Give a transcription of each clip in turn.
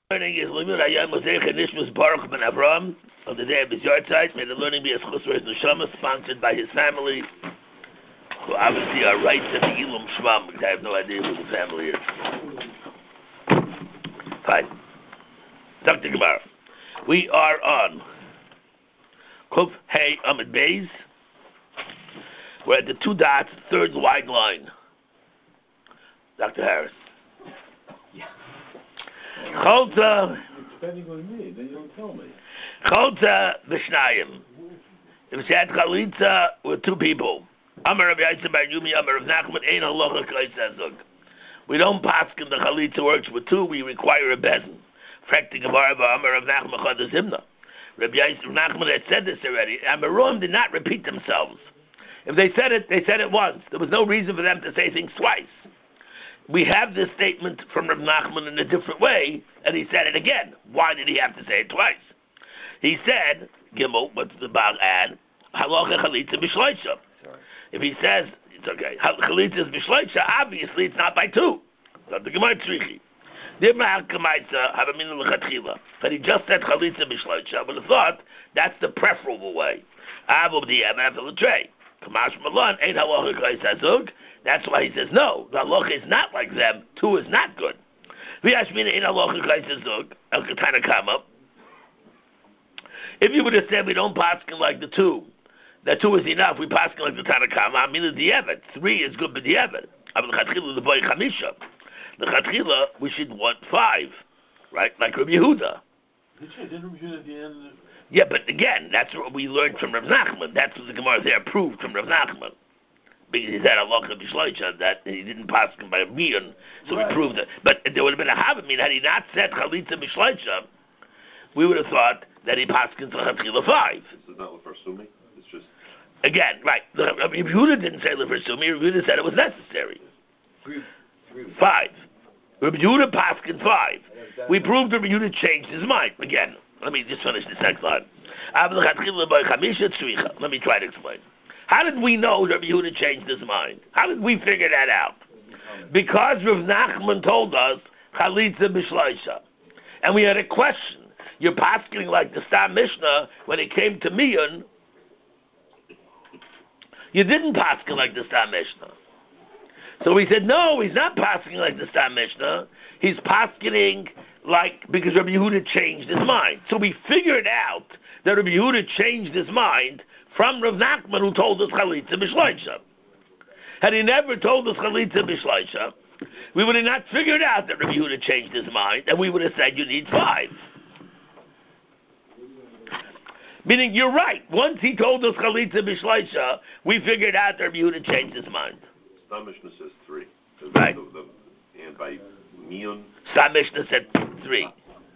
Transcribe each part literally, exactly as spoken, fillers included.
Learning is Limud Hayam Moseicha Nishmas Baruch Ben Avram on the day of his yard site. May the learning be a Chusra Neshama, sponsored by his family, who obviously are right to the Ilum Shmam, because I have no idea who the family is. Fine. Doctor Gemara. We are on Kuf Hey Amid Beis. We're at the two dots, third wide line. Doctor Harris. Cholta. Depending on me, then you don't tell me. Cholta Vishnayim. If she had Chalitza with two people, Amar Rabbi Yitzchak Bar Yumi, Amar Rav Nachman, Ein Halacha Kaisazug. We don't paskin the Chalitza works with two, we require a bezin. Frekti Gemara Amar Rav Nachman Chad Zimna. Rabbi Yitzchak Nachman had said this already. Amarim did not repeat themselves. If they said it, they said it once. There was no reason for them to say things twice. We have this statement from Rav Nachman in a different way, and he said it again. Why did he have to say it twice? He said, Gimel, what's the Baal add? Halacha chalitza b'shloisha. If he says, it's okay, chalitza is b'shloisha, obviously it's not by two. So the Gemara tzrichi. But he just said chalitza b'shloisha. I would have thought that's the preferable way. Abu b'diyam after the tray. Kamash Malon ain't halacha kaisazug. That's why he says no. The halacha is not like them. Two is not good. V'yashmina ain't halacha kaisazug. El katana kama. If you would have said we don't paskin like the two, that two is enough, we paskin like the Tanakama. I mean the diavad. Three is good, but diavad. I mean the chatchila the boy chamisha. The chatchila we should want five, right? Like Rabbi Yehuda. Didn't Rabbi Yehuda at the end? Yeah, but again, that's what we learned from Rav Nachman. That's what the Gemara there proved from Rav Nachman. Because he said Allah b'shloisha that he didn't pass him by a mian, so right. We proved it. But there would have been a havamina had he not said chalitza b'shloisha. We would have thought that he passed into chatchila five. This is not lefarsumi. It's just again, right? Rabbi Yehuda didn't say lefarsumi. Rabbi Yehuda said it was necessary. Three, three. Five. Rabbi Yehuda passed in five. We proved Rabbi Yehuda changed his mind again. Let me just finish the next line. Let me try to explain. How did we know Rabbi Yehuda changed his mind? How did we figure that out? Because Rav Nachman told us chalitza b'shloisha, and we had a question. You're pasking like the Stam Mishnah when it came to Miyan. You didn't paskin like the Stam Mishnah. So we said, no, he's not pasking like the Stam Mishnah. He's pasking like, because Rabbi Yehuda changed his mind. So we figured out that Rabbi Yehuda changed his mind from Rav Nachman, who told us Chalitza B'shloisha. Had he never told us Chalitza B'shloisha, we would have not figured out that Rabbi Yehuda changed his mind, and we would have said you need five. Meaning, you're right. Once he told us Chalitza B'shloisha, we figured out that Rabbi Yehuda changed his mind. Stam Mishnah says three. Right. The, the, and by Mion. Stam Mishnah said three.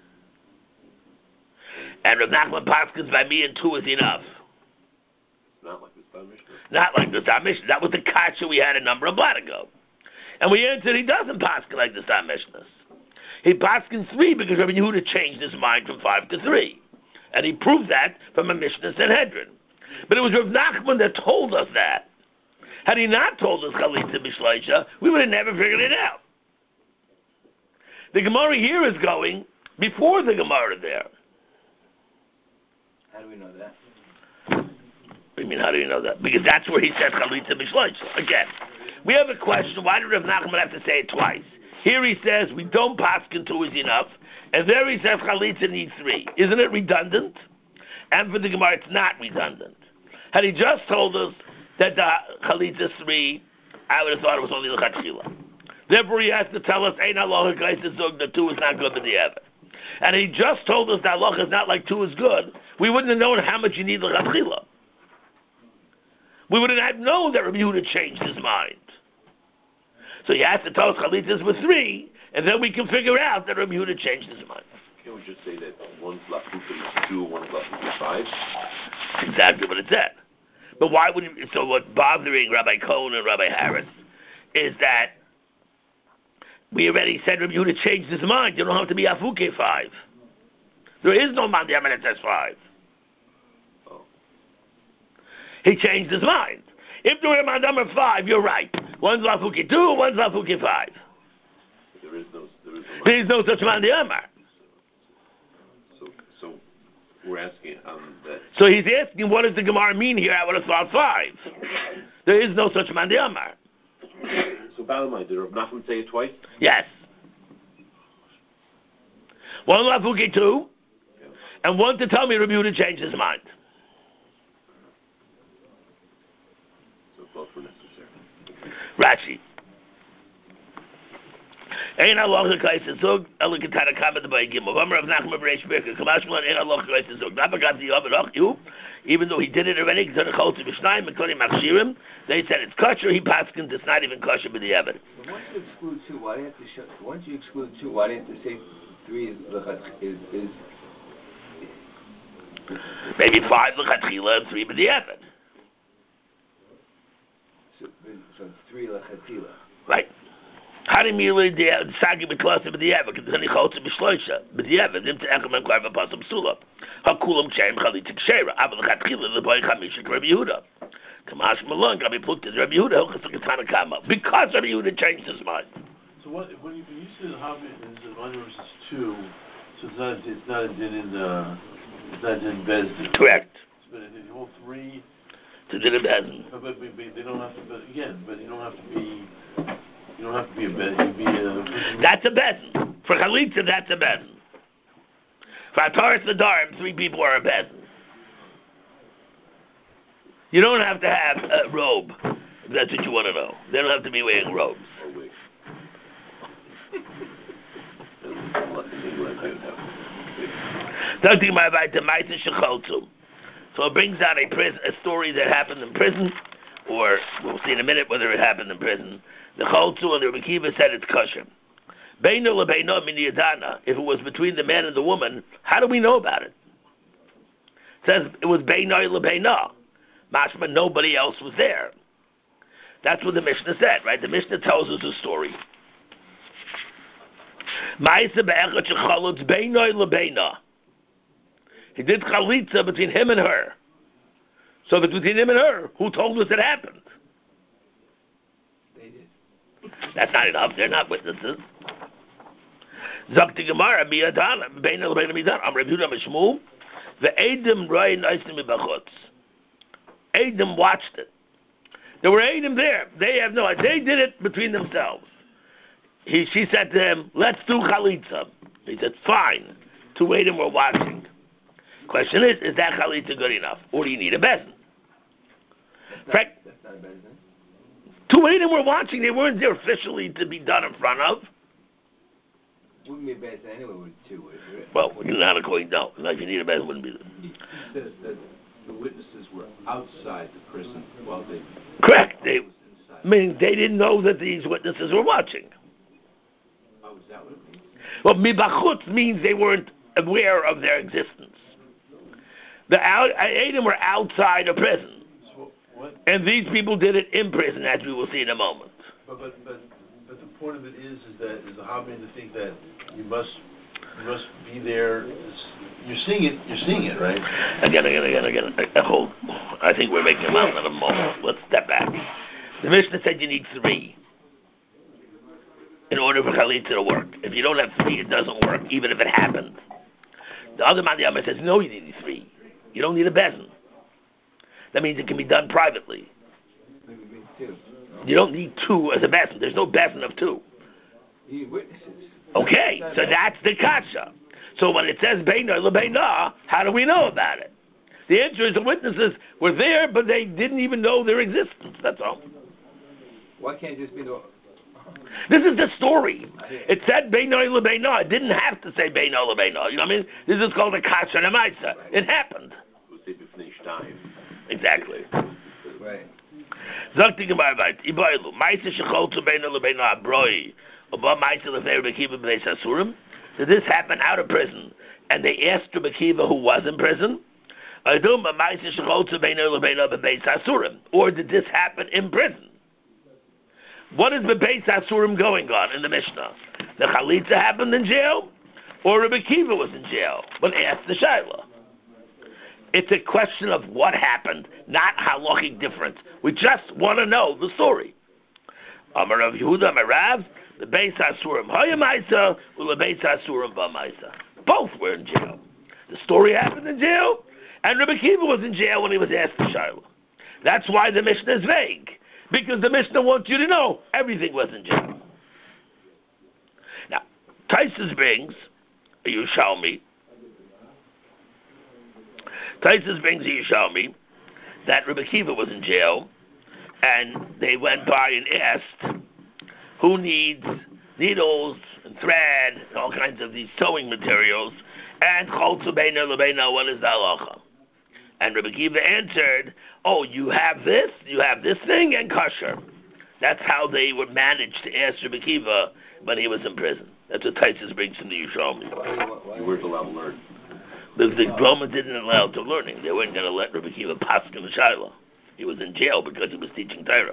And Rav Nachman Paskins by me and two is enough. Not like the Stam Mishnah. Not like the Stam Mishnah. That was the kasha we had a number of blot ago. And we answered he doesn't paskin like the Stam Mishnahs. He paskins three because Rabbi Yehuda changed his mind from five to three. And he proved that from a Mishnah Sanhedrin. But it was Rav Nachman that told us that. Had he not told us Chalitza B'shloisha, we would have never figured it out. The Gemara here is going before the Gemara there. How do we know that? What do you mean, how do you know that? Because that's where he said Chalitza B'shloisha. Again, we have a question. Why did Rav Nachman have to say it twice? Here he says we don't paskin two is enough, and there he says Chalitza needs three. Isn't it redundant? And for the Gemara, it's not redundant. Had he just told us that the Chalitza is three, I would have thought it was only the Chatchila. Therefore, he has to tell us, Ein halacha kaisazug, that two is not good with the Evan. And he just told us that halacha is not like two is good. We wouldn't have known how much you need the Chatchila. We would have known that Rabbi Yehuda changed his mind. So he has to tell us Chalitzas with three, and then we can figure out that Rabbi Yehuda changed his mind. Can't we just say that one's lafuka two, one's lafuka five? That's exactly what it said. But why would you, so what's bothering Rabbi Cohen and Rabbi Harris is that we already said Rabbi Yehuda changed his mind. You don't have to be afuke five. There is no mandiyam that says five. Oh. He changed his mind. If there were a mandiyam five, you're right. One's lafuke two, one's lafuke five. There is no, there is no, there is no such mandiyam. We're asking um, that. So he's asking, what does the Gemara mean here? I would have thought five. There is no such man de Amar. So, Balamai, did Rav Nachman say it twice? Yes. One Lafuki two, Yeah. and one to tell me Rabbi Yehuda changed his mind. So both were necessary. Rashi. Ein halacha kaiser zog elikatana kamed by gimel. V'amar Rav Nachman b'reish birka kamashman ein halacha kaiser zog. Nabagat the Yavad Achu, even though he did it already, he did a chol to b'shnayim and kodim machshirim. They said it's kosher. He paskin. It's not even kosher with the Yavad. But once you exclude two, why do you have to show? Once you exclude two, why do you have to say three is is is? Maybe five lechatchila and three with the Yavad. So, so three lechatila. Right. How do you mean the sagi b'klasim with the Yavad? Because then he chol to b'shloisha with the Yavad. Dim to echem and kvar v'pasam sula. Hakulam shem chalitzik shera. Av lechatchila lepoy chamisha Rabbi Yehuda. Kamash Malon got me put to Rabbi Yehuda. Hilchas Kama because Rabbi Yehuda changed his mind. So what, when you, when you say the Hobbit is one versus two, so it's not, it's not a din in the, it's not a din Bezdin. Correct. But in all three, To do the bezin. but, but, but they don't have to, but again, but you don't have to be, you don't have to be a Bezdin, you be a... That's a bezin. For Chalitza, that's a bezin. For Ataris Nadarim, three people are a bezin. You don't have to have a robe, if that's what you want to know. They don't have to be wearing robes. Oh, wait. So it brings out a, prison, a story that happened in prison, or we'll see in a minute whether it happened in prison. The Choltu and the Rebbe Kiva said it's kosher. Beino lebeino min yadana. If it was between the man and the woman, how do we know about it? It says it was beino lebeino. Mashma, nobody else was there. That's what the Mishnah said, right? The Mishnah tells us a story. He did chalitza between him and her. So if it's between him and her, who told us it happened? They did. That's not enough. They're not witnesses. Zakti Gemara miyadana beina lebeina midan. Am Rabbi Yehuda mishmu ve'edim roi naisim mibachutz. Edim watched it. There were Edim there. They have no idea. They did it between themselves. He, she said to him, let's do chalitza. He said, fine. Two Edim were watching. Question is, is that chalitza good enough? Or do you need a bezin? That's, that's not a Bezdin. Two Edim were watching. They weren't there officially to be done in front of. Wouldn't be a Bezdin anyway with two, would it? Well, not according, no. If you need a bezin, wouldn't be there. He says that the witnesses were outside the prison while they... Correct. They, was inside. I mean, they didn't know that these witnesses were watching. Oh, is that what it means? Well, mibachutz means they weren't aware of their existence. The out, Adam were outside of prison, So what, and these people did it in prison, as we will see in a moment. but, but, but, but the point of it is, is that, is the Hobbit to think that you must, you must be there, it's, you're seeing it, you're seeing it, right? Again, again, again, again. uh, Hold. I think we're making a mountain out of a molehill. Let's step back. The Mishnah said you need three in order for chalitza to work. If you don't have three, it doesn't work, even if it happened. The other man, the Yama says, no, you need three. You don't need a bezin. That means it can be done privately. Maybe means two. You don't need two as a bezin. There's no bezin of two. You need witnesses. Okay, so that's the kasha. So when it says beina lebeina, how do we know about it? The answer is the witnesses were there, but they didn't even know their existence. That's all. Why can't it just be the... This is the story. It said beina lebeina. It didn't have to say beina lebeina. You know what I mean? This is called a kasha nemaisa. It happened. Exactly. Right. Zakti Gemara b'ayt. Iboilu. Maisa shecholtu beina lebeina abroi. Oba maisa lefnei Rebbe Kiva b'nei Sasurim. Did this happen out of prison? And they asked Rebbe Kiva who was in prison? Or did this happen in prison? What is the Beis Hasurim going on in the Mishnah? The Chalitza happened in jail? Or Rebbe Kiva was in jail? But ask the Shaila. It's a question of what happened, not halachic difference. We just want to know the story. Amar Rav Yehuda Marav, the Beis Hasurim Hayamaisa, or the Beis Hasurim Bamaisa. Both were in jail. The story happened in jail, and Rabbi Kiva was in jail when he was asked the Shiloh. That's why the Mishnah is vague, because the Mishnah wants you to know everything was in jail. Now, Taisus brings a Yerushalmi. Taisus brings a Yerushalmi that Rabbi Kiva was in jail, and they went by and asked who needs needles and thread and all kinds of these sewing materials, and Cholzu Beina Lebeina, what is the halacha? And Rabbi Kiva answered, oh, you have this, you have this thing, and kosher. That's how they were managed to ask Rabbi Kiva when he was in prison. That's what Taisus brings from the Yerushalmi. You weren't allowed to learn. The, the Roma didn't allow him to learning. They weren't going to let Rabbi Kiva pass in the Shiloh. He was in jail because he was teaching Torah.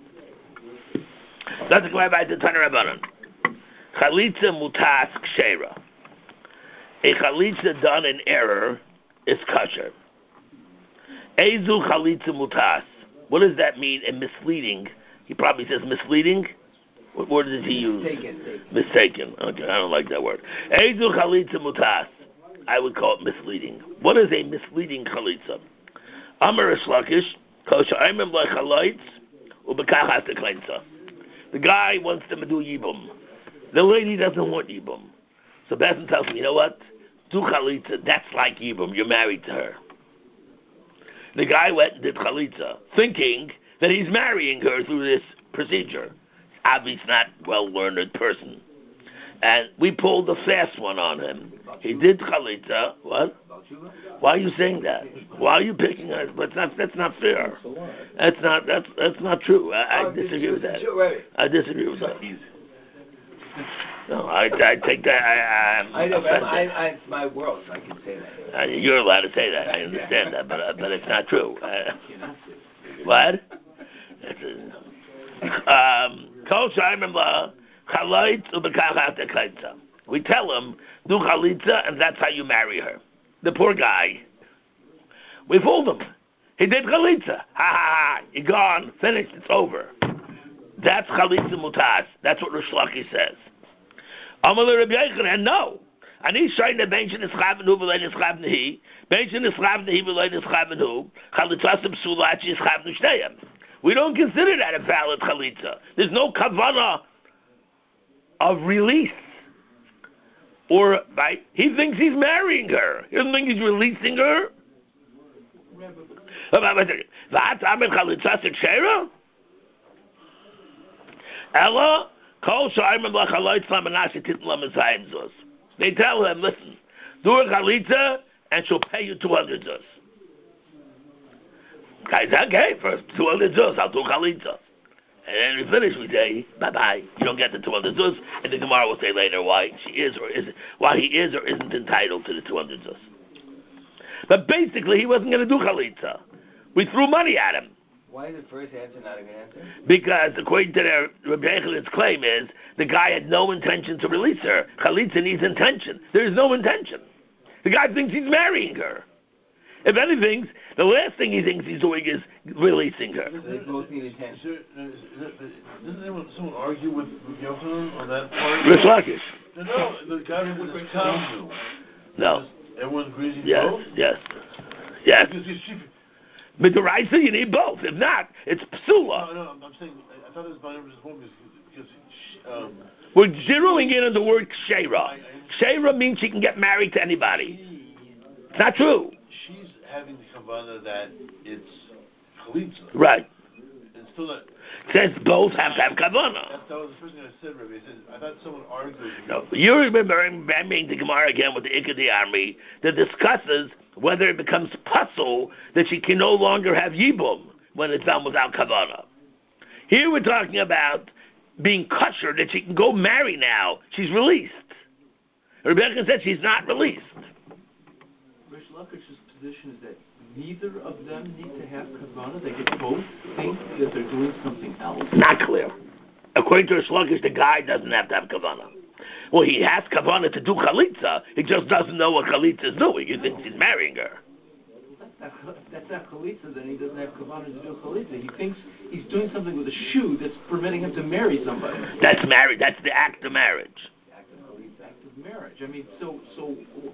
That's the way by the Tanur Rabbanan. Chalitza mutas kshera. A chalitza done in error is kosher. Ezu chalitza mutas. What does that mean in misleading? He probably says misleading. What word does he use? Mistaken. Mistaken. Okay, I don't like that word. Ezu chalitza mutas. I would call it misleading. What is a misleading chalitza? Amar Shlakish, kosher aimim lechalitz ubekach hasekleitza. The guy wants them to do yibum. The lady doesn't want yibum. So Besson tells me, you know what? Do chalitza. That's like yibum. You're married to her. The guy went and did chalitza, thinking that he's marrying her through this procedure. Obviously not well-learned person. And we pulled the fast one on him. He did chalitza. What? Why are you saying that? Why are you picking us? That's not. That's not fair. That's not. That's that's not true. I, I disagree with that. I disagree with that. No, I, I take that. I, I'm I know, but offended. I, I, it's my world, so I can say that. Uh, you're allowed to say that. I understand that, but uh, but it's not true. Uh, what? That's a, um, Kol Shaimen La Chalitz Ubekach Hatekleitza. We tell him do chalitza, and that's how you marry her. The poor guy. We fooled him. He did chalitza. Ha ha ha. You're gone. Finished. It's over. That's chalitza mutas. That's what Rish Lakish says. Amalei Rabbi Yochanan, no. Ani shayna benchen is chavenu v'lein is chavnehi. Benchen is chavnehi v'lein is chavenu. Chalitzasim sulachi is chavnu shteyem. We don't consider that a valid chalitza. There's no kavana of release. Or, right, he thinks he's marrying her. He doesn't think he's releasing her. Ella, kol shayim l'chalitz l'manashe titn l'mezayim zuz. They tell him, listen, do a chalitza and she'll pay you two hundred zuz. Guys, okay, first two hundred zuz, I'll do chalitza. And then we finish, we say, bye-bye. You don't get the two hundred zuz, and the Gemara will say later why she is or isn't, why he is or isn't entitled to the two hundred zuz. But basically, he wasn't going to do chalitza. We threw money at him. Why is the first answer not a good answer? Because according to their Rabbi Yechanan's claim is, the guy had no intention to release her. Chalitza needs intention. There is no intention. The guy thinks he's marrying her. If anything, the last thing he thinks he's doing is releasing her. They both need attention. Doesn't anyone, someone argue with Yochanan on that part? Rish Lakish. No, no, the guy who was Kamsu. No. Everyone agrees he's Yes, both? yes, yes. Because he's chief. But the Raisa, you need both. If not, it's psula. No, no, I'm, I'm saying, I, I thought it was by numbers of home because, because um, We're zeroing in on the word kshera. Kshera means she can get married to anybody. It's not true. She's having the kavanah that it's chalitza. Right. And still not. It says both have to have kavanah. That, that was the first thing I said, Rabbi. I said, I thought someone argued. No, you remember remembering the Gemara again with the Ikadi army that discusses whether it becomes puzzle that she can no longer have yibum when it's done without kavanah. Here we're talking about being kosher, that she can go marry now. She's released. Rebecca said she's not released. Rish Lakish's position is that neither of them need to have kavanah. They could both think that they're doing something else. Not clear. According to Rish Lakish, the guy doesn't have to have kavanah. Well, he has kavanah to do chalitza. He just doesn't know what chalitza is doing. He thinks he's marrying her. That's not, that's not chalitza, then he doesn't have kavanah to do chalitza. He thinks he's doing something with a shoe that's permitting him to marry somebody. That's marriage. That's the act of marriage. The act of chalitza, act of marriage. I mean, so, so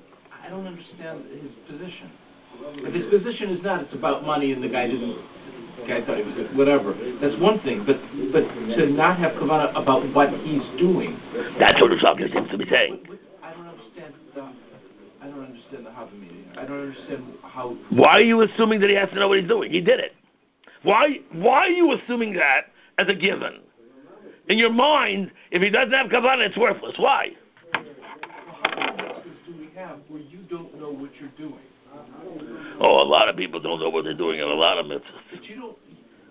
I don't understand his position. If his position is not, it's about money and the guy didn't, the guy thought he was good, whatever. That's one thing, but but to not have kavana about what he's doing. That's what the Shlokas seems to be saying. What, what, I don't understand the, I don't understand the Havamina. I don't understand how... Why are you assuming that he has to know what he's doing? He did it. Why, why are you assuming that as a given? In your mind, if he doesn't have kavana, it's worthless. Why? How many mitzvahs do we have where you don't know what you're doing? Oh, a lot of people don't know what they're doing in a lot of mitzvahs. But you don't...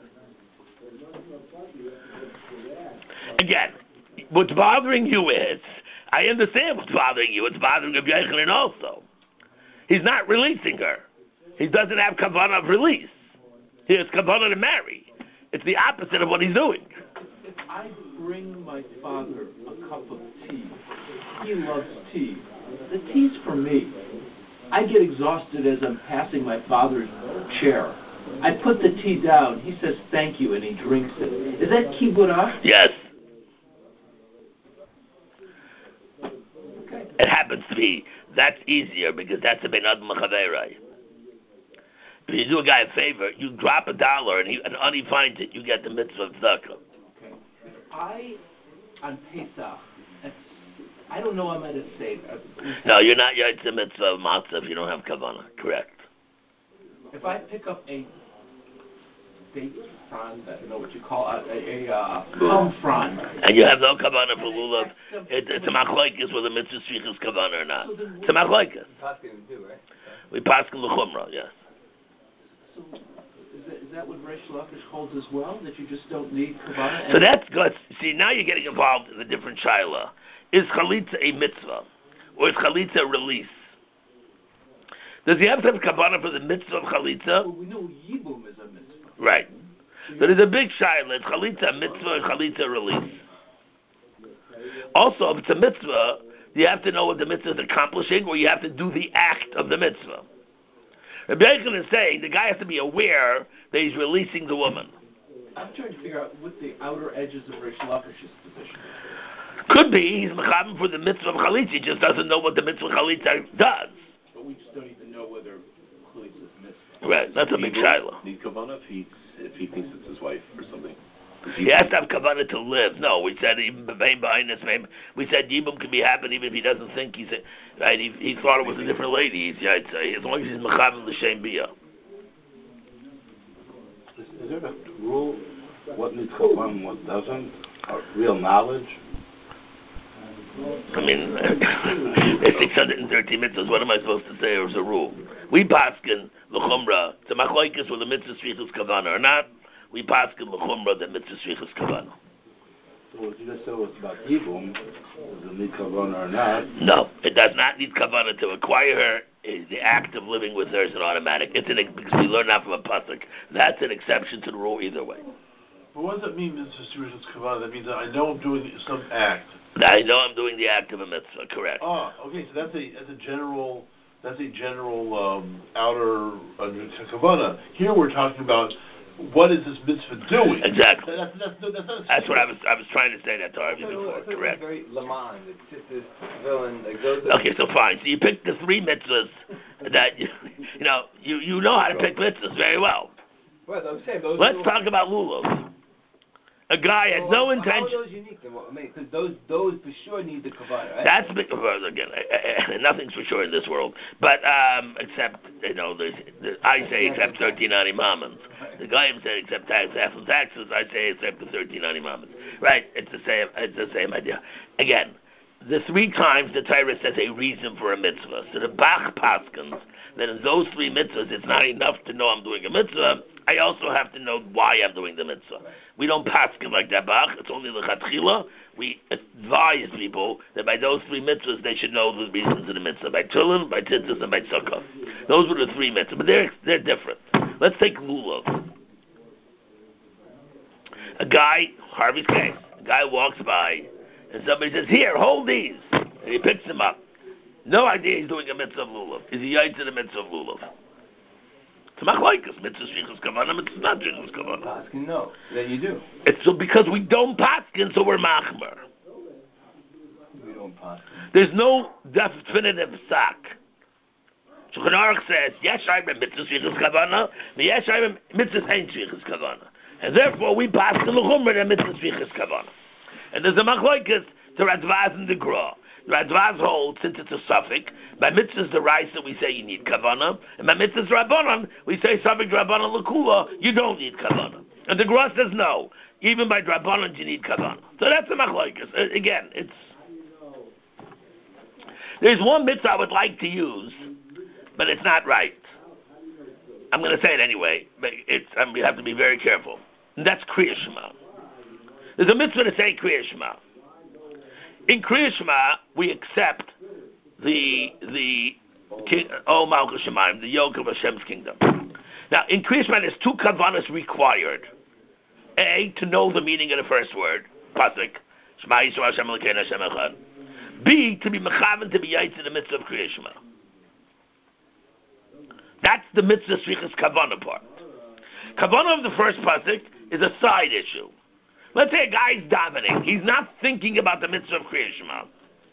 Again, what's bothering you is, I understand what's bothering you. It's bothering Rabbi Yochanan also. He's not releasing her. He doesn't have kavanah of release. He has kavanah to marry. It's the opposite of what he's doing. If I bring my father a cup of tea, he loves tea. The tea's for me. I get exhausted as I'm passing my father's chair. I put the tea down. He says thank you, and he drinks it. Is that kibbutz? Yes. Okay. It happens to be. That's easier because that's a ben adam l'chaverai. If you do a guy a favor, you drop a dollar and, he, and Ani finds it, you get the mitzvah of tzedakah. Okay. If I, on Pesach, I don't know I'm going to say. Uh, No, you're not yet the mitzvah of matzah if you don't have kavanah. Correct. If I pick up a date frond, I don't know what you call it, a, a uh, palm frond. And you have no kavanah for lulav, it, it's a machlokes whether mitzvah shvich is kavanah or not. It's a machlokes. We pass in the chumrah, yes. So is that, is that what Reish Lakish holds as well? That you just don't need kavanah? So that's good. See, now you're getting involved in a different shaila. Is chalitza a mitzvah? Or is chalitza a release? Does he have to have kavanah for the mitzvah of chalitza? Well, we know yibum is a mitzvah. Right. So there's a big shaila. Is chalitza a mitzvah or chalitza a release? Also, if it's a mitzvah, you have to know what the mitzvah is accomplishing, or you have to do the act of the mitzvah. Rabbi Yochanan is saying the guy has to be aware that he's releasing the woman. I'm trying to figure out what the outer edges of Reish Lakish's position is. Could be he's mechabim for the mitzvah of chalitza. He just doesn't know what the mitzvah of chalitza does. But we just don't even know whether chalitza is mitzvah. Right, that's a big shaila. Need kavanah if he if he thinks it's his wife or something. He has to have kavanah to live. No, we said even behind this name. We said yibum can be happen even if he doesn't think he's a, right. He, he thought it was a different lady. He's, yeah, I'd say, as long as he's mechabim l'shem bia. Is, is there a rule what needs kavanah and what doesn't? Or real knowledge? I mean, there's six hundred thirteen mitzvahs. What am I supposed to say? Or is a rule? We paskin l'chumra. It's a machlokes with the mitzvah shvichus kavanah or not. We paskin l'chumra that mitzvah shvichus kavanah. So what you just said was about yibum. Does it need kavanah or not? No, it does not need kavanah to acquire her. The act of living with her is an automatic. It's an because we learn that from a pasuk. That's an exception to the rule either way. But what does that mean, mitzvah shvichus kavanah? That means that I know I'm doing some act. I know I'm doing the act of a mitzvah. Correct. Oh, okay. So that's a that's a general that's a general um, outer uh, kavanah. Here we're talking about what is this mitzvah doing? Exactly. That's, that's, that's, that's, not That's what I was I was trying to say that to Harvey before. Correct. Very Lamond. It's just this villain. Like those Okay, so fine. So you pick the three mitzvahs that you, you know you, you know how to pick mitzvahs very well. Well, I'm saying those. Let's are talk about lulav. A guy has well, no how intention. How are those unique? Then? Well, I mean, because those those for sure need the kavanah, right? That's big, well, again. Nothing's for sure in this world, but um, except you know, there's, there's, I say except thirteen animamans. The guy said except tax, half of taxes. I say except the thirteen animamans. Right? It's the same. It's the same idea. Again, the three times the Torah says a reason for a mitzvah. So the Bach paskins that in those three mitzvahs, it's not enough to know I'm doing a mitzvah. I also have to know why I'm doing the mitzvah. We don't paskin like that, Bach. It's only the chatchila. We advise people that by those three mitzvahs, they should know the reasons of the mitzvah. By Tillin, by Tzitzis, and by Tzukah. Those were the three mitzvahs. But they're, they're different. Let's take lulav. A guy, Harvey's case, a guy walks by, and somebody says, here, hold these. And he picks them up. No idea he's doing a mitzvah of lulav. Is he yaitz in a mitzvah of lulav? It's machlokes. Mitzvah shvichus kavanah, mitzvah not shvichus kavanah. Paskin, no. Then you do. It's so because we don't paskin, so we're machmer. We don't paskin. There's no definitive sack. Shulchan Aruch says, yes, I'm a mitzvah shvichas kavana, but yes, I'm a mitzvah ain't shvichas kavana. And therefore, we pass the l'chumra and mitzvah shvichas kavana. And there's a machlokes to Radvaz and the Gra. Radvaz holds, since it's a suffix, by mitzvahs the rice that we say you need kavana, and by mitzvahs rabbanon, we say suffix rabbanon l'kula, you don't need kavana. And the Gra says no, even by rabbanon you need kavana. So that's the machlokes. Uh, again, it's... There's one mitzvah I would like to use, but it's not right. I'm going to say it anyway, but it's, um, you have to be very careful. And that's Kriya Shema. There's a mitzvah to say Kriya Shema. In Kriya Shema, we accept the the king, O Malchus Shemaim, the yoke of Hashem's kingdom. Now, in Kriya Shema, there's two kavanas required. A, to know the meaning of the first word, pasuk, Shema Yisrael Hashem Elokeinu Hashem Echad. B, to be mechavan, to be yaitz in the mitzvah of Kriya Shema. That's the mitzvah shvichas kavana part. Kavana of the first pasuk is a side issue. Let's say a guy's davening. He's not thinking about the mitzvah of Kriya Shema.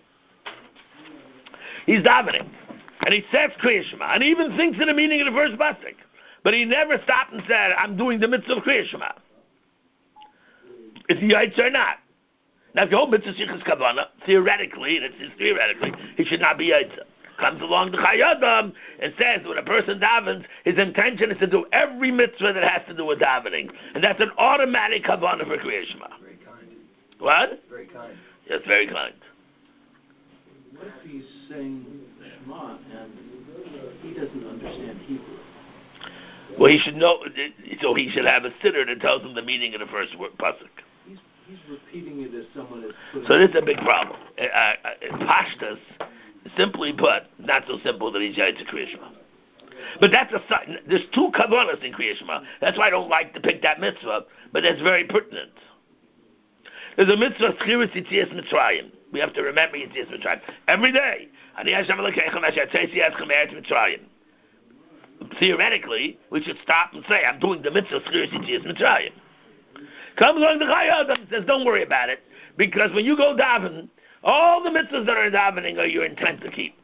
He's davening. And he says Kriya Shema. And he even thinks of the meaning of the first pasuk. But he never stopped and said, I'm doing the mitzvah of Kriya Shema. Is he yaitz or not? Now, if you hold mitzvah shvichas kavana, theoretically, and it's theoretically, he should not be yaitz. Comes along the Chayadam and says when a person davens, his intention is to do every mitzvah that has to do with davening, and that's an automatic kavanah for Kriya Shema. Very kind. What? Very kind. Yes, very kind. What if he's saying Shema and he doesn't understand Hebrew? Well, he should know, so he should have a sitter that tells him the meaning of the first word, pasuk. He's, he's repeating it as someone is putting. So this is a big problem. Uh, uh, Pashtas, simply put, not so simple that he's yaitz to Kriya Shema. But that's a there's two kavanas in Kriya Shema. That's why I don't like to pick that mitzvah, but that's very pertinent. There's a mitzvah Schiras Yitzias Mitzrayim. We have to remember Yitzias Mitzrayim every day. Ani Hashem Elokeichem asher tzei Eschem Eretz Mitzrayim. Theoretically, we should stop and say, I'm doing the mitzvah Schiras Yitzias Mitzrayim. Comes along the Chayadam and says, don't worry about it, because when you go daven, all the mitzvahs that are davening are your intent to keep.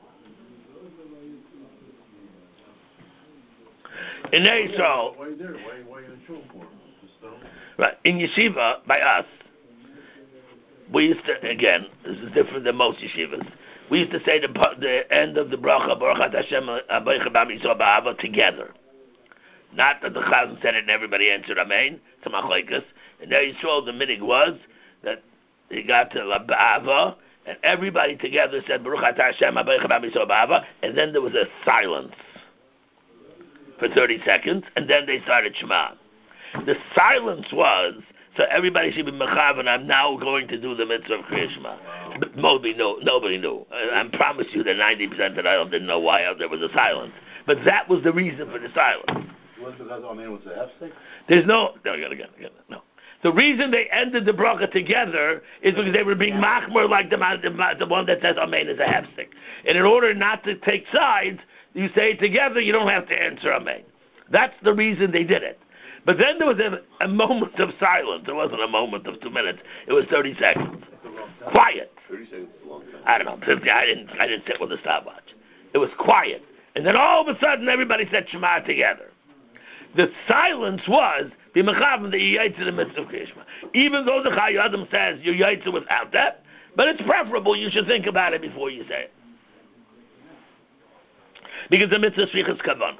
In Yisrael, Why are you there? Why, why are you in shul for? Just don't. Right, in yeshiva, by us, we used to, again, this is different than most yeshivas, we used to say the, the end of the bracha, Baruch Hashem Abaycha Bam Yisrael Ba'ava, together. Not that the Chazan said it and everybody answered Amen, to Machlekes. In Yisrael, the minig was that he got to La Ba'ava, and everybody together said, Baruch Atah Hashem Abaycha Bam Yisrael Ba'ava, and then there was a silence for thirty seconds, and then they started Shema. The silence was, so everybody should be mechav, and I'm now going to do the mitzvah of Kriya Shema. But nobody knew. Nobody knew. I, I promise you that ninety percent of I didn't know why there was a silence. But that was the reason for the silence. Was because Amen was a hefsek? There's no, no, again, again, again, no. The reason they ended the bracha together is because they were being machmer like the, the, the one that says Amen is a hefsek. And in order not to take sides, you say it together, you don't have to answer Amen. That's the reason they did it. But then there was a, a moment of silence. It wasn't a moment of two minutes. It was thirty seconds. Quiet. thirty seconds is a long time. I don't know. fifty, I didn't, I didn't sit with a stopwatch. It was quiet. And then all of a sudden, everybody said Shema together. The silence was, be mechav, that you yaitz in the midst of Kriya Shema. Even though the Chai Adam says you yaitz without that, but it's preferable, you should think about it before you say it. Because the mitzvah is shvichas kavanah.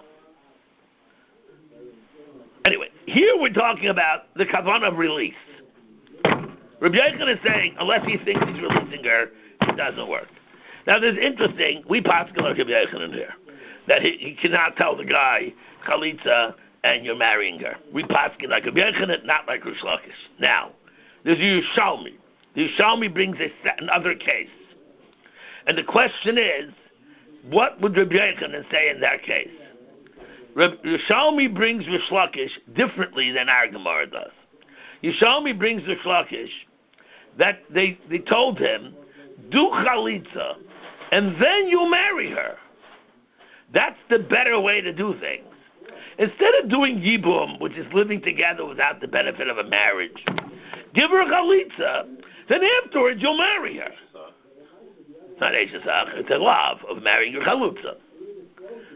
Anyway, here we're talking about the kavanah of release. Rabbi Yochanan is saying, unless he thinks he's releasing her, it doesn't work. Now, there's interesting, we paskin like Rabbi Yochanan here, that he, he cannot tell the guy, chalitza, and you're marrying her. We paskin like Rabbi Yochanan, not like Rish Lakish. Now, there's a Yerushalmi. The Yerushalmi brings a, another case. And the question is, what would Rabbi Yochanan say in that case? Yerushalmi brings Rish Lakish differently than our Gemara does. Yerushalmi brings Rish Lakish that they, they told him, do chalitza, and then you marry her. That's the better way to do things. Instead of doing yibum, which is living together without the benefit of a marriage, give her a chalitza, then afterwards you'll marry her. It's not Eishasach, it's a love of marrying your chalutza.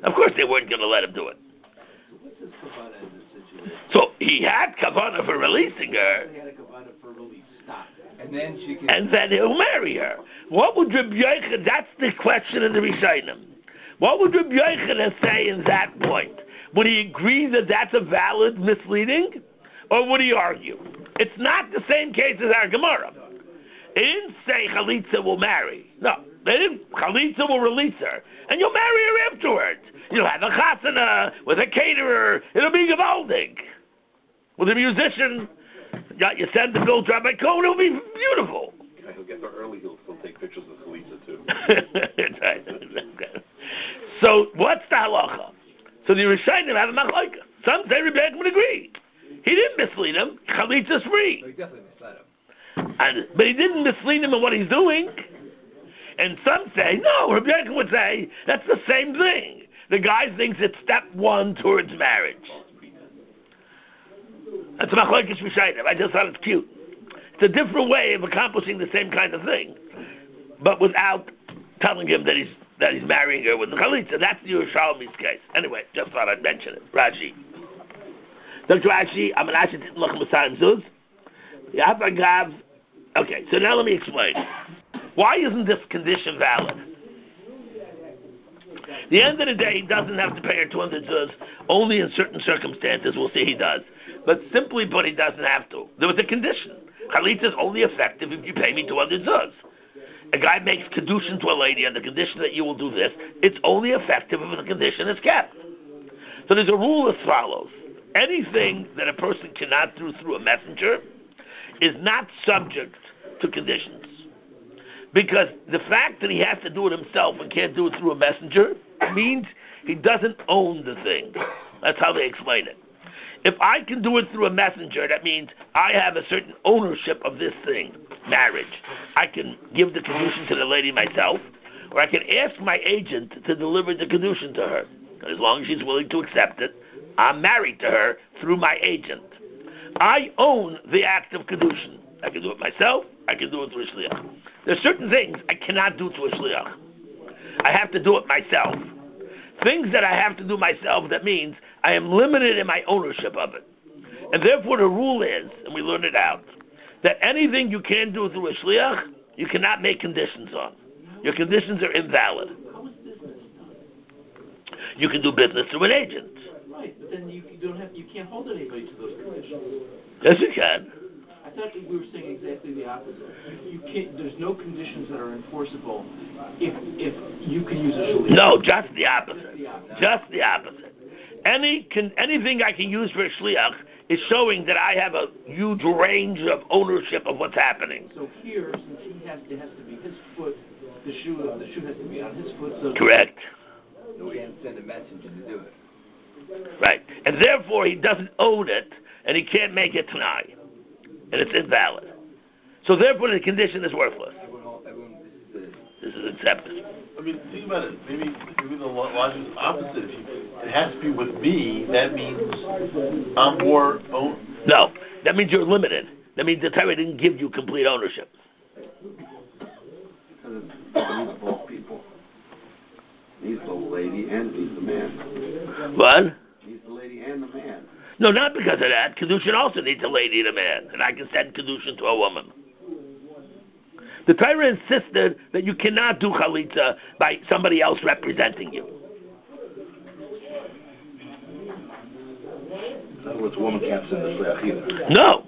Of course they weren't going to let him do it. What's his kavanah in this situation? So he had kavanah for releasing her. He had a kavanah for release. Stop. And then she can. And then he'll marry her. What would Rabbi Yochanan, that's the question in the Rishonim. What would Rabbi Yochanan say in that point? Would he agree that that's a valid misleading? Or would he argue? It's not the same case as our Gemara. They didn't say Chalitza will marry. No. They didn't. Chalitza will release her. And you'll marry her afterwards. You'll have a chasana with a caterer. It'll be gewaldig. With a musician. You send the bill to Rabbi Cohen, it'll be beautiful. Yeah, he'll get there early, he'll still take pictures of Chalitza too. That's right. So, what's the halacha? So the Rishonim have a machlokes. Some say Rabbi Yochanan would agree. He didn't mislead him. Chalitza's free. So he definitely misled him. And, but he didn't mislead him in what he's doing. And some say, no, Rabbi Yochanan would say, that's the same thing. The guy thinks it's step one towards marriage. That's a machlokes Rishonim. I just thought it's cute. It's a different way of accomplishing the same kind of thing, but without telling him that he's that he's marrying her with the chalitza. That's the Yerushalmi's case. Anyway, just thought I'd mention it. Rashi. Doctor Rashi, I'm an Asher Titn Lachem L'Sayim Zuz. Yavagav. Okay, so now let me explain. Why isn't this condition valid? At the end of the day, he doesn't have to pay her two hundred zuz, only in certain circumstances. We'll see he does. But simply put, he doesn't have to. There was a condition. Chalitza is only effective if you pay me two hundred zuz. A guy makes kedushin to a lady on the condition that you will do this. It's only effective if the condition is kept. So there's a rule as follows. Anything that a person cannot do through a messenger is not subject to conditions. Because the fact that he has to do it himself and can't do it through a messenger means he doesn't own the thing. That's how they explain it. If I can do it through a messenger, that means I have a certain ownership of this thing, marriage. I can give the kedushin to the lady myself, or I can ask my agent to deliver the kedushin to her. As long as she's willing to accept it, I'm married to her through my agent. I own the act of kedushin. I can do it myself, I can do it through a shliach. There's certain things I cannot do through a shliach. I have to do it myself. Things that I have to do myself, that means I am limited in my ownership of it. And therefore the rule is, and we learn it out, that anything you can do through a shliach, you cannot make conditions on. Your conditions are invalid. How is business done? You can do business through an agent. Right, but then you, you don't have, you can't hold anybody to those conditions. Yes, you can. I thought that we were saying exactly the opposite. You, you can't. There's no conditions that are enforceable if if you can use a shaliach. No, just the opposite. Just the opposite. Just the opposite. Any can, anything I can use for a shliach is showing that I have a huge range of ownership of what's happening. So here, since he has, it has to be his foot, the shoe, the shoe has to be on his foot. So Correct. You can't send a messenger to do it. Right. And therefore he doesn't own it, and he can't make it tonight. And it's invalid. So therefore the condition is worthless. Everyone, everyone, this is This is accepted. I mean, think about it. Maybe maybe the lo- logic is opposite. If you, it has to be with me, that means I'm more own. No, that means you're limited. That means the Torah didn't give you complete ownership. Because he's both people. He's the lady and he's the man. What? He's the lady and the man. No, not because of that. Kedushin also needs a lady and a man, and I can send Kedushin to a woman. The Torah insisted that you cannot do chalitza by somebody else representing you. In other words, a woman can't send the shliach either. No.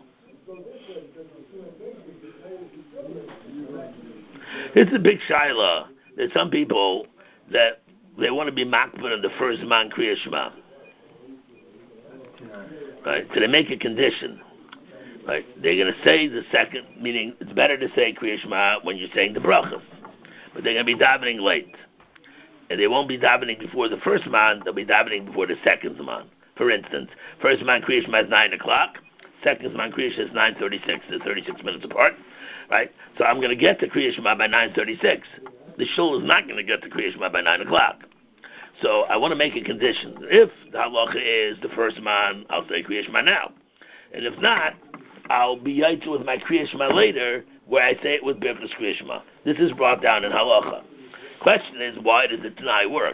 It's a big shaila. There's some people that they want to be makbid in the first man Kriya Shema. Right? So they make a condition. Right? They're going to say the second, meaning it's better to say Kriya Shema when you're saying the brachas. But they're going to be davening late. And they won't be davening before the first man, they'll be davening before the second man. For instance, first man Kriya Shema is nine o'clock, second man Kriya Shema is nine thirty-six, they're thirty-six minutes apart. Right? So I'm going to get to Kriya Shema by nine thirty-six. The shul is not going to get to Kriya Shema by nine o'clock. So I want to make a condition. If the halacha is the first man, I'll say Kriya Shema now. And if not, I'll be yaitzu with my Kriya Shema later, where I say it with Bivnas Kriya Shema. This is brought down in halacha. Question is, why does the Tanai work?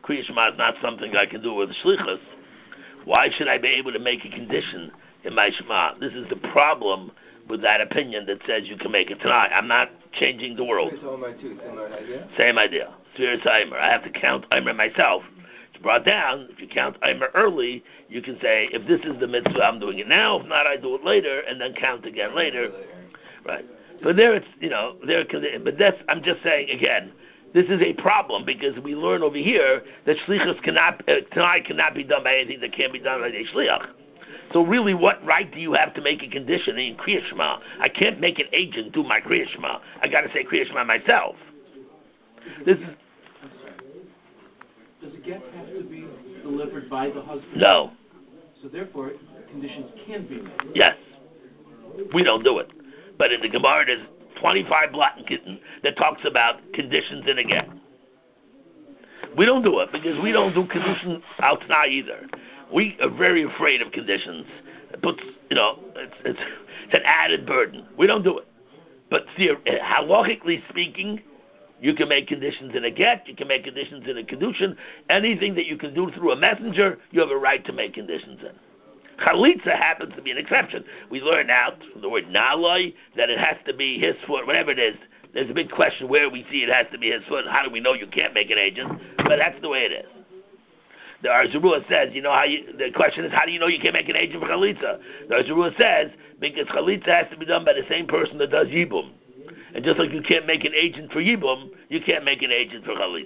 Kriya Shema is not something I can do with Shlichus, why should I be able to make a condition in my Shema? This is the problem with that opinion that says you can make it tonight. I'm not changing the world. Same idea. Sfirus Eimer. I have to count Eimer myself. It's brought down. If you count Eimer early, you can say, if this is the mitzvah, I'm doing it now. If not, I do it later, and then count again later. Right. But there it's, you know, there, but that's, I'm just saying, again, this is a problem because we learn over here that shlichus cannot, uh, tonight cannot be done by anything that can't be done by a shliach. So really, what right do you have to make a condition in Kriya Shema? I can't make an agent do my Kriya Shema. I got to say Kriya Shema myself. This is. Does a get have to be delivered by the husband? No. So therefore, conditions can be made. Yes. We don't do it. But in the Gemara, there's twenty-five Blattenkitten that talks about conditions in a get. We don't do it because we don't do conditions out now either. We are very afraid of conditions. It puts, you know, it's, it's, it's an added burden. We don't do it. But halachically speaking, you can make conditions in a get, you can make conditions in a kedushin. Anything that you can do through a messenger, you have a right to make conditions in. Chalitza happens to be an exception. We learn out from the word naloi that it has to be his foot, whatever it is. There's a big question where we see it has to be his foot. How do we know you can't make an agent? But that's the way it is. The Arzurua says, you know how you, the question is, how do you know you can't make an agent for Chalitza? The Arzurua says, because Chalitza has to be done by the same person that does Yibum. And just like you can't make an agent for Yibum, you can't make an agent for Chalitza.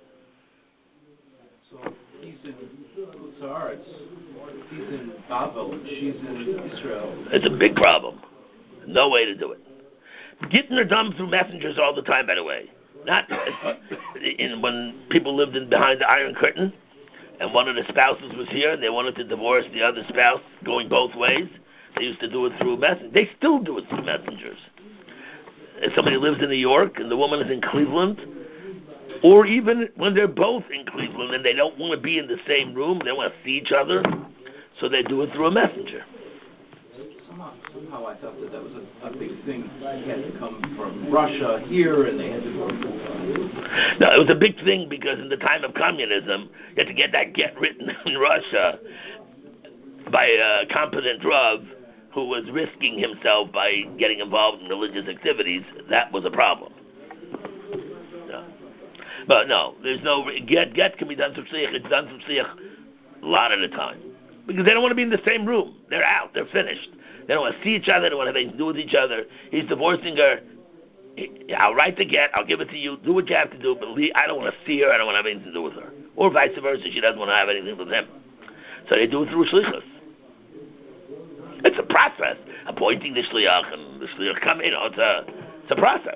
So he's in Kutzar, he's in Babel, and she's in Israel. It's a big problem. No way to do it. Getting are done through messengers all the time, by the way. Not in, when people lived in behind the Iron Curtain, and one of the spouses was here, and they wanted to divorce the other spouse, going both ways. They used to do it through messengers. They still do it through messengers. If somebody lives in New York and the woman is in Cleveland, or even when they're both in Cleveland and they don't want to be in the same room, they want to see each other, so they do it through a messenger. Somehow, somehow I thought that that was a, a big thing. They had to come from Russia here, and they had to go. No, it was a big thing because in the time of communism, you had to get that get written in Russia by a competent Rav who was risking himself by getting involved in religious activities. That was a problem. No. But no, there's no get. Get can be done through shliach. It's done through shliach a lot of the time because they don't want to be in the same room. They're out. They're finished. They don't want to see each other. They don't want to have anything to do with each other. He's divorcing her. I'll write the get. I'll give it to you. Do what you have to do. But I don't want to see her. I don't want to have anything to do with her. Or vice versa. She doesn't want to have anything with him. So they do it through shlichus. It's a process. Appointing the shliach and the shliach come. You know, it's a it's a process.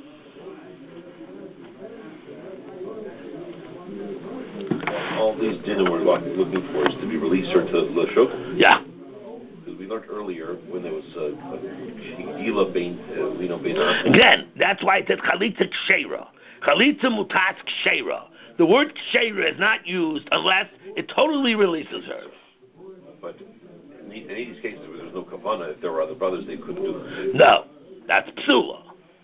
All these dinner we're looking for is to be released or to Lashuk? Yeah. Because we learned earlier when there was Gila Bain, you know, Bain. Again, that's why it says Chalitza Ksheira. Chalitza Mutas Ksheira. The word Ksheira is not used unless it totally releases her. But in, the, in any of these cases where there was no Kavanah, if there were other brothers, they couldn't do it. No, that's Psula.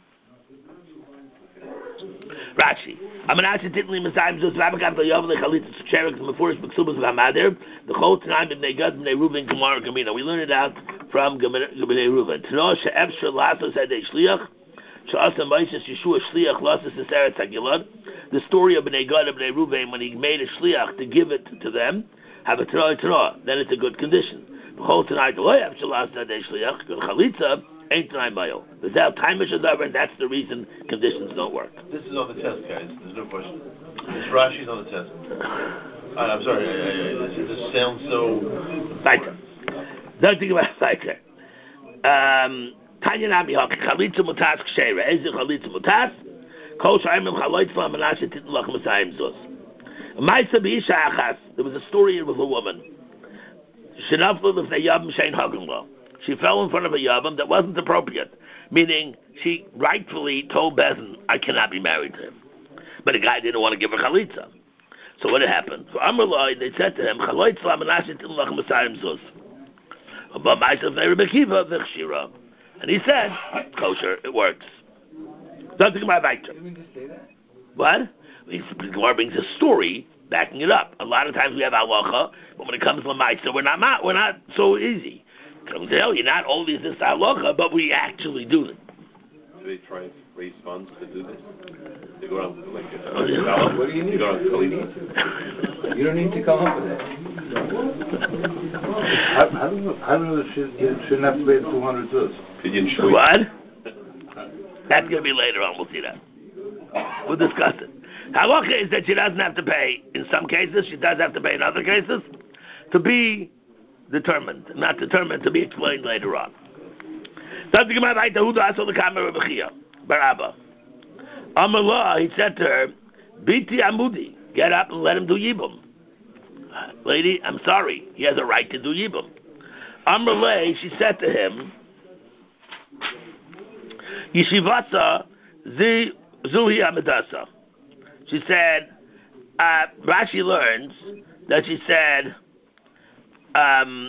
Rashi. Amanasha Titli Messiah Zos Rabbakat Vayav Lechalitza Ksheira Mefurish B'Ksubas V'Hamader the whole time B'nei Gad B'nei Reuven Gemara Gamina. We learned it out from B'nei Reuven. Tno She'ef Shalasos Hadei Shliach Sha'asa Moshe Yeshua Shliach Lasos Eseret Hagilad. The story of B'nei Gad B'nei Reuven when he made a Shliach to give it to them. Have a Tno Tno. Then it's a good condition. The whole tonight Lo'ef Shalasos Hadei Shliach Chalitza ain't tonight Mayo. Without time is and that's the reason conditions don't work. This is on the test, guys. There's no question. This Rashi's on the test. I, I'm sorry. I, I, I, this, this sounds so. Weiter. Don't think about weiter. Um, Tanya Nami Hak Chalitza Mutas Ksheira. Eze Chalitza Mutas. Kol Shaimim Chaloit Flam Menashe Titin Lach Masayim Zos. Ma'isa B'Isha Achas. There was a story with a woman. Shenaflu L'fnei Yavim Shein Hagen Lo. She fell in front of a Yavam that wasn't appropriate, meaning she rightfully told Bezin, I cannot be married to him. But the guy didn't want to give her Chalitza. So what happened? So Amrloi, they said to him, Chaloit Slam Menashe Tin Lach Masayim Zos. But myself, Rebbe Kiva, V'chshira. And he said, kosher, it works. Don't think about Weiter. Didn't we just say that? What? The Gemara brings a story backing it up. A lot of times we have halacha, but when it comes to Lamaisa, we're not we're not so easy. Come tell you, not only is this halacha, but we actually do it. Do they try and raise funds to do this? They go out like a Oh, yeah. ballot? What do you need? You go out What do you need? You don't need to come up with it. How, how do you, how do you, should, you shouldn't have to pay the two hundred zuz? Pidyon shvui. What? That's going to be later on. We'll see that. We'll discuss it. Halacha is that she doesn't have to pay. In some cases, she does have to pay. In other cases, to be determined, not determined, to be explained later on. Barabba. Amallah, he said to her, Biti Amudi, get up and let him do Yibum. Lady, I'm sorry, he has a right to do Yibum. Amallah, she said to him, Yeshivasa Zuhi Amadasa. She said, uh, Rashi learns that she said, um,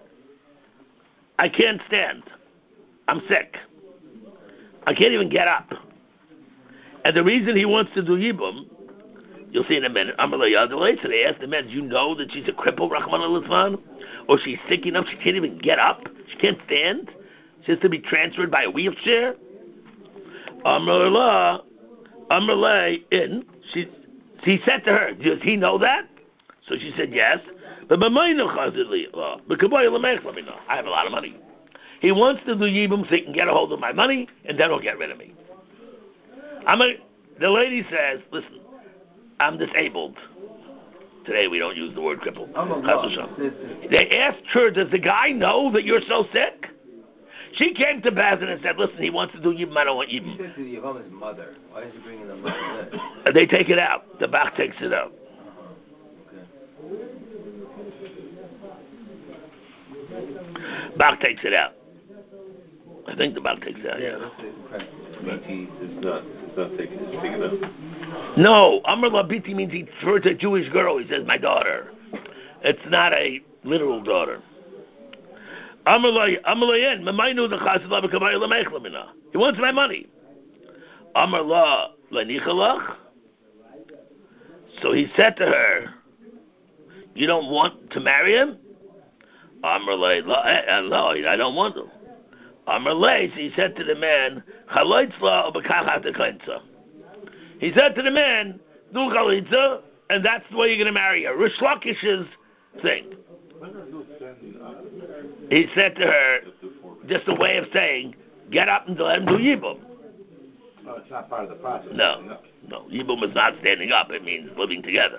I can't stand. I'm sick. I can't even get up. And the reason he wants to do Yibum, you'll see in a minute, Amalei, so they asked the men, do you know that she's a cripple, Rahman al-Islam? Or she's sick enough she can't even get up? She can't stand? She has to be transferred by a wheelchair? Amalei, Amalei, in, she, he said to her, does he know that? So she said, yes. But I have a lot of money. He wants to do Yibum so he can get a hold of my money, and then he'll get rid of me. I'm a, the lady says, listen, I'm disabled. Today we don't use the word crippled. They asked her, does the guy know that you're so sick? She came to Bazin and said, listen, he wants to do Yibum, I don't want Yibum. She said to the Yehoma's mother, why is he bringing the mother in? They take it out. The Bach takes it out. Bach takes it out. I think the Bach takes it out, yeah. Yeah, that's It's not, it's not taking, it's taking it out. No, Amr Labiti means he refers to a Jewish girl. He says, my daughter. It's not a literal daughter. He wants my money. So he said to her, you don't want to marry him? No, I don't want to. He said to the man, he said to the man, do chalitza, and that's the way you're going to marry her. Rish Lakish's thing. He said to her, just a way of saying, get up and let him do Yibum. No, it's not part of the process. No, no, Yibum is not standing up. It means living together.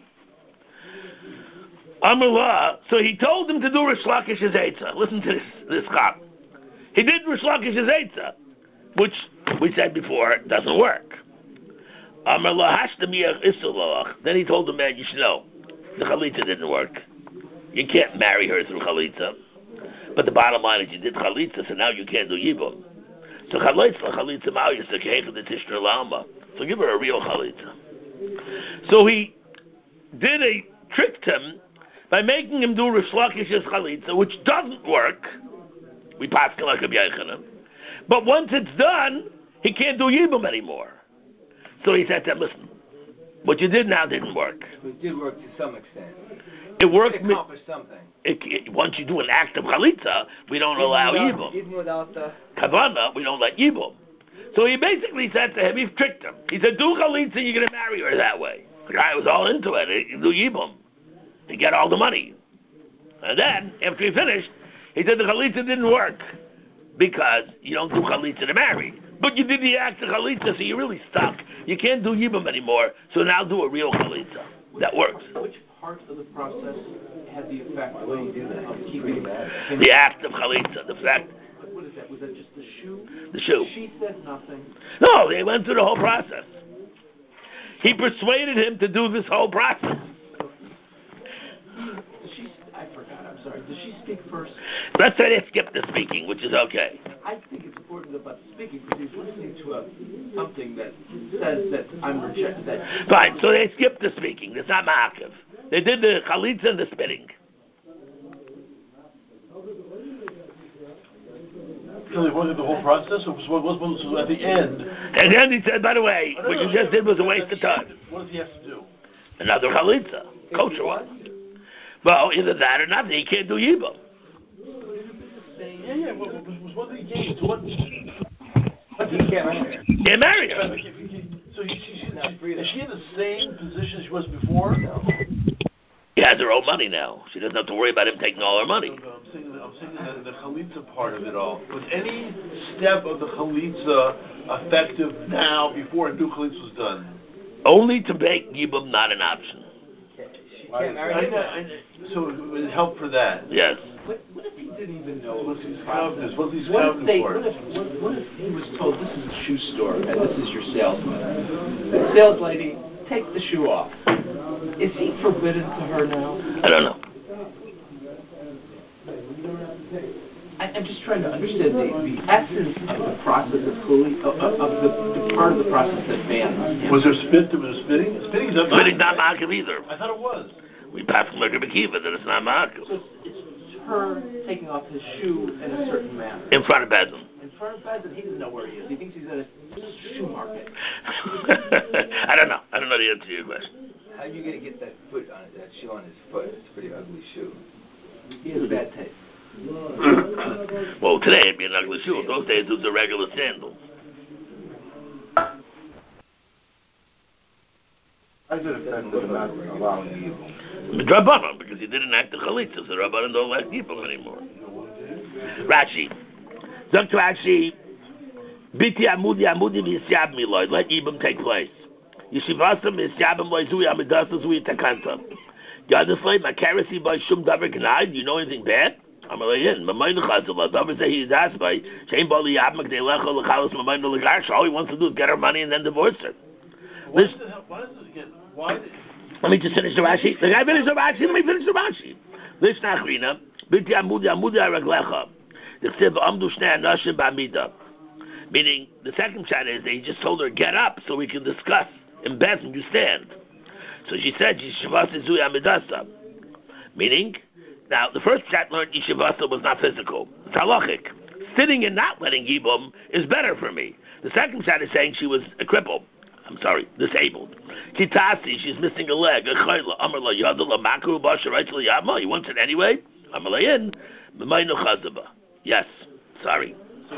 Amallah, so he told him to do Rish Lakish's Eitzah. Listen to this, this cop. He did Rish Lakish's Eitzah, which we said before doesn't work. Amallah Hashtamiyach Isulach. Then he told the man, you should know, the Chalitza didn't work. You can't marry her through Chalitza. But the bottom line is you did Chalitza, so now you can't do Yibum. So Chalitza, Chalitza Ma'u, the Tishner Lama. So give her a real Chalitza. So he did a, tricked him by making him do Rish Lakish's Chalitza, which doesn't work. We pass like a B'yaychanan. But once it's done, he can't do Yibum anymore. So he said to him, listen, what you did now didn't work. It did work to some extent. It worked. It accomplished something. It, it, once you do an act of Chalitza, we don't even allow without, Yibum. Even without the... Kavana, we don't let Yibum. So he basically said to him, he tricked him. He said, do Chalitza, you're going to marry her that way. The guy was all into it. He do Yibum. To get all the money. And then, after he finished, he said the Chalitza didn't work because you don't do Chalitza to marry. But you did the act of Chalitza, so you're really stuck. You can't do Yibum anymore, so now do a real Chalitza. That works. Which part of the process had the effect of, you do that? of keeping that? The act of Chalitza, the fact... What is that? Was that just the shoe? The shoe. She said nothing. No, they went through the whole process. He persuaded him to do this whole process. Does she, I forgot, I'm sorry. Does she speak first? Let's say they skip the speaking, which is okay. I think it's important about the speaking because he's listening to a, something that says that I'm rejected. That Fine, so they skipped the speaking. It's not ma'akev. They did the chalitza and the spitting. Really, wasn't the whole process? Or was, was, was, was at the end? And then he said, by the way, what you just did was a waste of time. What does he have to do? Another chalitza, kosher one. Well, either that or nothing. He can't do yibum. Yeah, yeah. What was, was one thing he gave? So what? He can't marry her. Can't marry her. So she, she, she, is she in the same position she was before? No. She has her own money now. She doesn't have to worry about him taking all her money. No, no, I'm saying, I'm saying that the chalitza part of it all. Was any step of the chalitza effective now before a new chalitza was done? Only to make yibum not an option. She can't marry I him. know, I know. So it helped for that. Yes. What, what if he didn't even know What's this his was confidence? What's his What if confidence they? for? What if? What, what if he was told this is a shoe store and this is your salesman? The sales lady, take the shoe off. Is he forbidden to her now? I don't know. I, I'm just trying to understand the, the essence of the process of chuli, of, of of the, the part of the process that bans him. Was there spit? Was there spitting? Spitting's not Spitting's not right? ma'akev either. I thought it was. We pass from like a Akiva that it's not ma'akev. So it's, it's her taking off his shoe in a certain manner. In front of Bedlam. In front of Bedlam, he doesn't know where he is. He thinks he's at a shoe market. I don't know. I don't know the answer to your question. How are you going to get that foot on that shoe on his foot? It's a pretty ugly shoe. He has a bad taste. Well, today it'd be an ugly shoe. In those days, it was a regular sandal. I did effective not allowing yibum. Midrabanan, because he didn't act the chalitza, so Rabbanan don't like yibum anymore. Rashi. Zok to Rashi, Biti amudi amudi v'yisyab miloy. Let yibum take place. Yeshivasam v'yisyabim loy zui amidasa zui takanta. Yadisloy makarasi by shum davar kanai. Do you know anything bad? Amalayin. Mamaynu chazala. Davar say he das by. Shein bali yabmak de lecho lechalos mamaynu legarsha. All he wants to do is get her money and then divorce her. Why does, it help, why does this get? Why? Did, Let me just finish the Rashi. The guy finished the Rashi. Let me finish the Rashi. Lishna achrina. Binti amudi amudi araglecha. The chsiv amdu shnei anashim b'amida. Meaning, the second shot is that he just told her, get up so we can discuss. In bed and you stand. So she said, Yeshivasa zui amidasa. Meaning, now, the first shot learned Yeshivasa was not physical. It's halachic. Sitting and not letting yibum is better for me. The second shot is saying she was a cripple. I'm sorry, disabled. Kitasi, she's missing a leg. A chayla, amarla yadala makru basha raitzla yama. You want it anyway? Amalayin, m'maynu chazaba. Yes, sorry. so,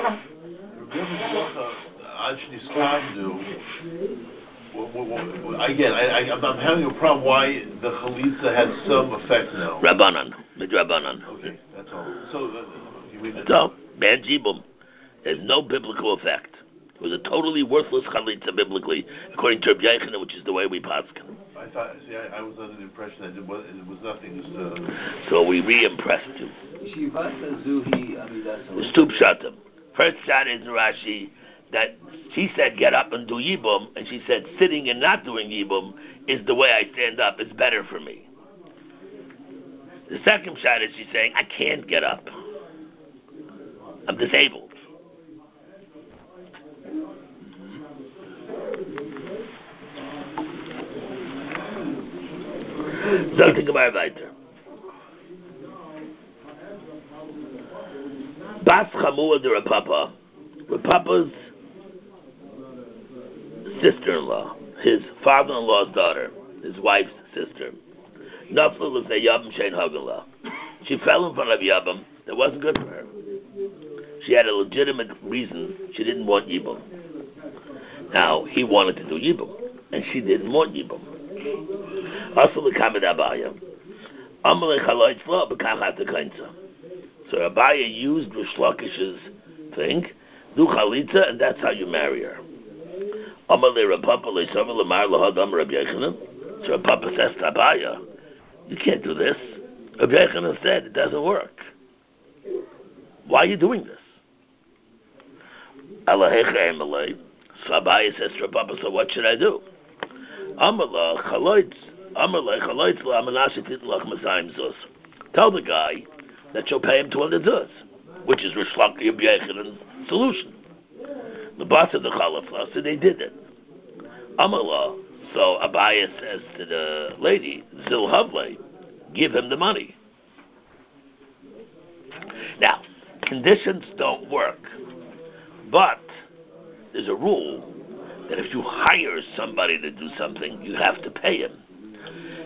again, I, I, I'm having a problem why the chalitza has some effect now. Rabbanan, midrabanan. Okay, that's all. So, uh, you mean So, ban jibum. There's no biblical effect. It was a totally worthless chalitza biblically, according to Rabbi Yochanan, which is the way we paskin. I thought. See, I, I was under the impression that it was, it was nothing. Just, uh, So we re-impressed you. Shivasa zuhi amidasa. The stoop shatim. First shot is in Rashi that she said get up and do yibum, and she said sitting and not doing yibum is the way I stand up. It's better for me. The second shot is she's saying I can't get up. I'm disabled. Sagt die Gemara weiter. Bas Chamua de Rapapa, Rapapa's sister-in-law, his father-in-law's daughter, his wife's sister. Nafla was a Yabam Shein Haganlah. She fell in front of Yabam. That wasn't good for her. She had a legitimate reason she didn't want Yibam. Now, he wanted to do Yibam, and she didn't want Yibam. Also, the Kamid Abaya. Amalei Chaloitz Lo, B'kachat the Kainza. So Abaya used Rish Lakish's thing, do Chalitza, and that's how you marry her. Amalei Rapapa Le'Sava L'Mar L'Hadam Rabbi Yochanan. So Rapapa says to Abaya, you can't do this. Rabbi Yochanan said it doesn't work. Why are you doing this? Alahecha Amalei. So Abaya says to Rapapa, so what should I do? Amalei Chaloitz. Amalei Chaloitz L'Amanashi Titlach Masayim Zuz. Tell the guy that you'll pay him two hundred zuz, which is Rish Lakish Rabbi Yochanan's solution. The boss of the Chalafla, so they did it. Amala, so Abaya says to the lady, Zil Havle, give him the money. Now, conditions don't work, but there's a rule that if you hire somebody to do something, you have to pay him.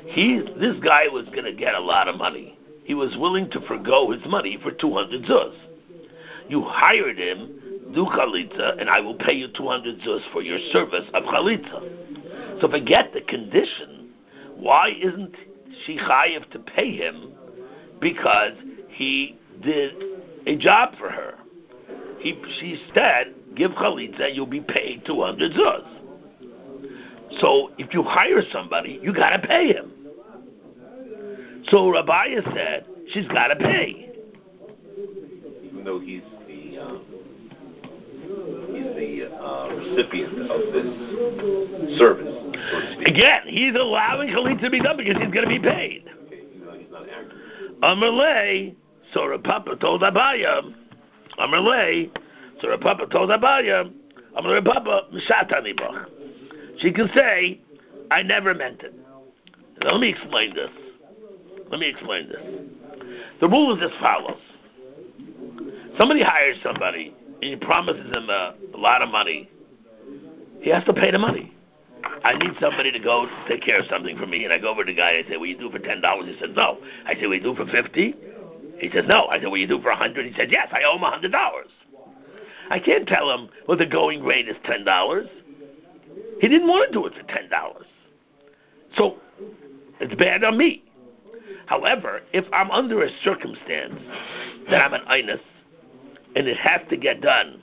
He, this guy was going to get a lot of money. He was willing to forgo his money for two hundred zuz. You hired him, do chalitza, and I will pay you two hundred zuz for your service of chalitza. So forget the condition. Why isn't she chayiv to pay him? Because he did a job for her. He, she said, give chalitza, you'll be paid two hundred zuz. So if you hire somebody, you got to pay him. So Rabbiya said, she's got to pay. Even though he's the uh, he's the uh, recipient of this service, so to speak. Again, he's allowing chalitza to be done because he's going to be paid. Okay, even though he's not active. Amalei, so Rav Papa told Abaya, Amalei, so Rav Papa told Abaya, Amalei Rav Papa, Mishatani Bach. She can say, I never meant it. Now, let me explain this. Let me explain this. The rule is as follows. Somebody hires somebody, and he promises him a, a lot of money. He has to pay the money. I need somebody to go take care of something for me, and I go over to the guy, and I say, will you do for ten dollars? He says, no. I say, will you do for fifty? He says, no. I said, will you do for a hundred? He says, yes, I owe him a hundred dollars. I can't tell him, well, the going rate is ten dollars. He didn't want to do it for ten dollars. So, it's bad on me. However, if I'm under a circumstance that I'm an einus, and it has to get done,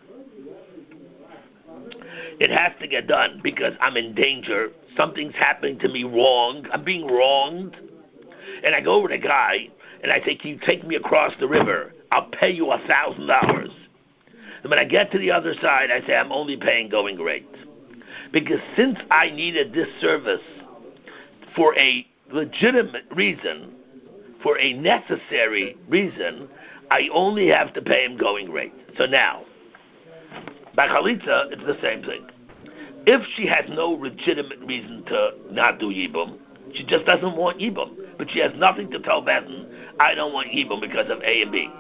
it has to get done because I'm in danger, something's happening to me wrong, I'm being wronged, and I go over to the guy, and I say, can you take me across the river? I'll pay you a thousand dollars. And when I get to the other side, I say, I'm only paying going rate. Because since I needed this service for a legitimate reason, for a necessary reason, I only have to pay him going rate. So now, by chalitza, it's the same thing. If she has no legitimate reason to not do yibum, she just doesn't want yibum, but she has nothing to tell Bezdin, I don't want yibum because of A and B.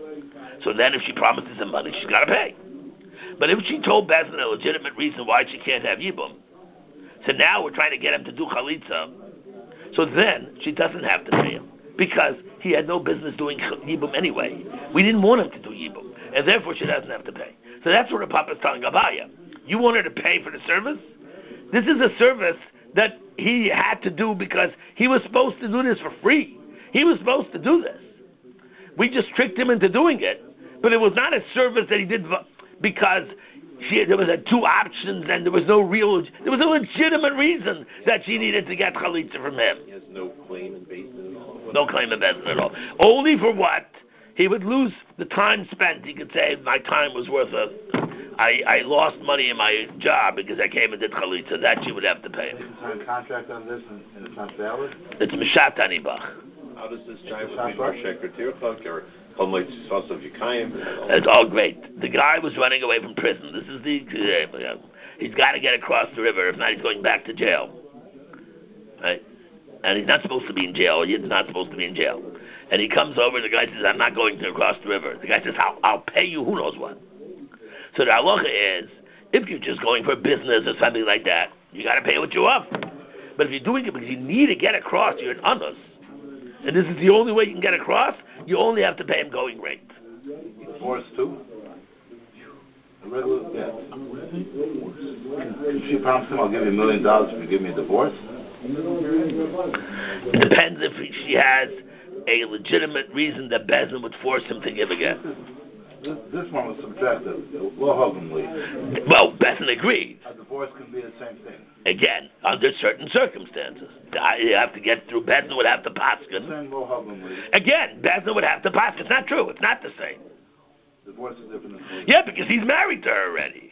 So then if she promises him money, she's got to pay. But if she told Bezdin a legitimate reason why she can't have yibum, so now we're trying to get him to do chalitza, so then she doesn't have to pay him. Because he had no business doing Yibum anyway. We didn't want him to do Yibum. And therefore she doesn't have to pay. So that's what the Papa is telling Abaya. You want her to pay for the service? This is a service that he had to do because he was supposed to do this for free. He was supposed to do this. We just tricked him into doing it. But it was not a service that he did because she, there was a two options and there was no real, there was a legitimate reason that she needed to get chalitza from him. He has no claim in Bezdin at all. No claim of Bezdin at all. Only for what? He would lose the time spent. He could say, my time was worth a... I, I lost money in my job because I came and did chalitza. That you would have to pay him. They can sign a contract on this and, and it's not valid? It's Mishat Anibach. How does this jive with Marshek or Tirchak or Chalmite Sas of Yekayim? It's all great. The guy was running away from prison. This is the... Uh, he's got to get across the river. If not, he's going back to jail. Right? And he's not supposed to be in jail. He's not supposed to be in jail. And he comes over, the guy says, I'm not going to cross the river. The guy says, I'll, I'll pay you who knows what. So the halacha is, if you're just going for business or something like that, you got to pay what you want. But if you're doing it because you need to get across, you're an anus, and this is the only way you can get across, you only have to pay him going rate. Divorce too? A regular debt. If she promised him, I'll give you a million dollars if you give me a divorce? Depends if she has a legitimate reason that Bezdin would force him to give again. This, this one was subjective. Law-huggenly. Well, Bezdin agreed. A divorce can be the same thing. Again, under certain circumstances. You have to get through, Bezdin would have to paskin. Same law-huggenly. Again, Bezdin would have to paskin. It's not true. It's not the same. Divorce is different than divorce. Yeah, because he's married to her already.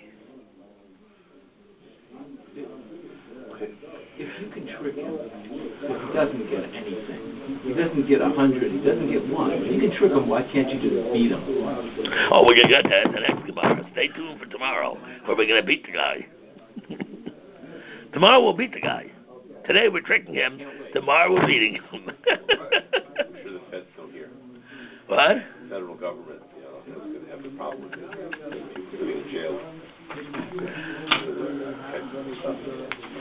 If you can trick him, so he doesn't get anything, he doesn't get a hundred, he doesn't get one. If you can trick him, why can't you just beat him? Oh, we're going to get that the next Gemara. Stay tuned for tomorrow, where we're going to beat the guy. Tomorrow we'll beat the guy. Today we're tricking him. Tomorrow we're beating him. I'm sure the Fed's still here. What? The federal government, you know, is going to have a problem with it. People sitting in jail. For the, uh, stuff.